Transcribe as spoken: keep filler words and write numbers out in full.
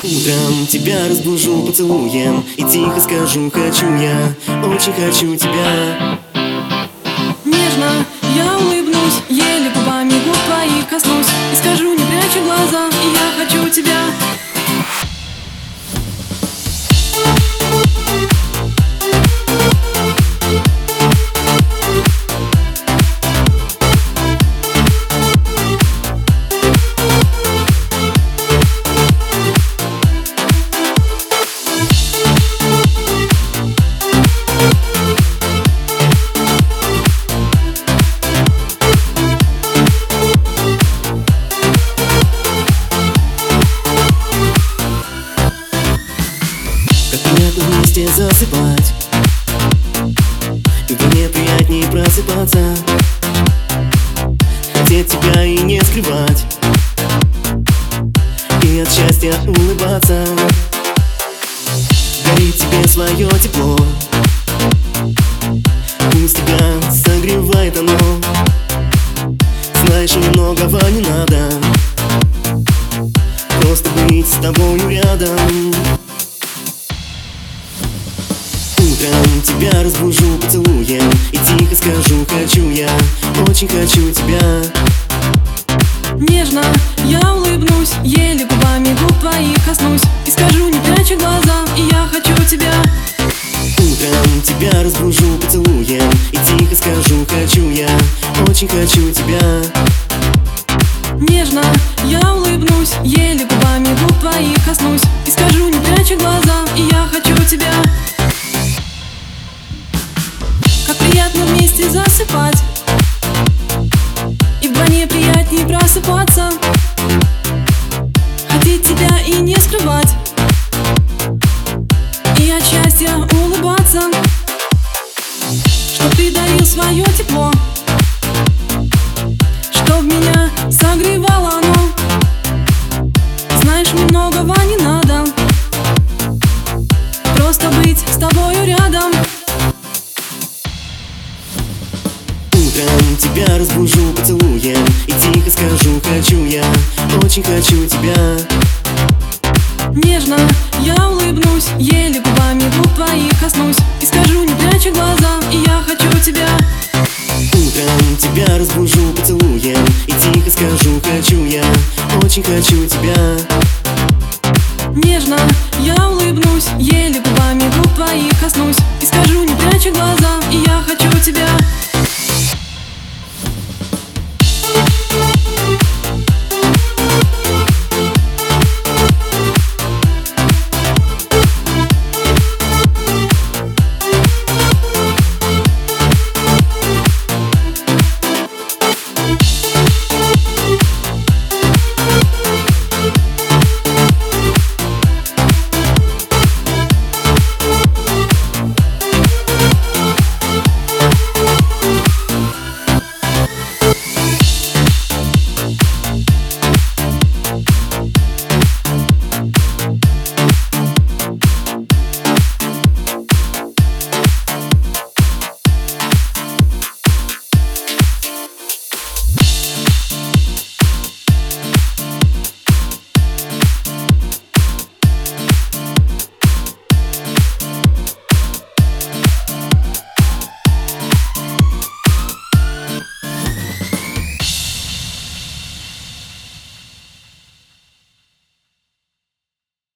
Утром тебя разбужу поцелуем и тихо скажу: хочу я, очень хочу тебя. Нежно я улыбнусь, еле губами губ твоих коснусь и скажу, не пряча глаза: и я хочу тебя. Приятно вместе засыпать, и мне приятнее просыпаться, хотеть тебя и не скрывать, и от счастья улыбаться. Дарить тебе свое тепло, пусть тебя согревает оно. Знаешь, многого не надо, просто быть с тобою рядом. Утром тебя разбужу поцелуем и тихо скажу: хочу я, очень хочу тебя. Нежно я улыбнусь, еле губами губ твоих коснусь и скажу, не пряча глаза: и я хочу тебя. Утром тебя разбужу поцелуем и тихо скажу: хочу я, очень хочу тебя. Нежно я улыбнусь, еле губами губ твоих коснусь и скажу, не пряча глаза: и я хочу тебя. Как приятно вместе засыпать, и вдвойне приятнее просыпаться, хотеть тебя и не скрывать, и от счастья улыбаться. Чтоб ты дарил свое тепло, чтоб меня согревало оно. Знаешь, мне многого не надо, просто быть с тобою рядом. Утром тебя разбужу поцелуем и тихо скажу: хочу я, очень хочу тебя. Нежно я улыбнусь, еле губами губ твоих коснусь и скажу, не пряча глаза: и я хочу тебя. Утром тебя разбужу поцелуем и тихо скажу: хочу я, очень хочу тебя. Нежно я улыбнусь, еле губами губ твоих коснусь и скажу, не пряча глаза: и я хочу тебя.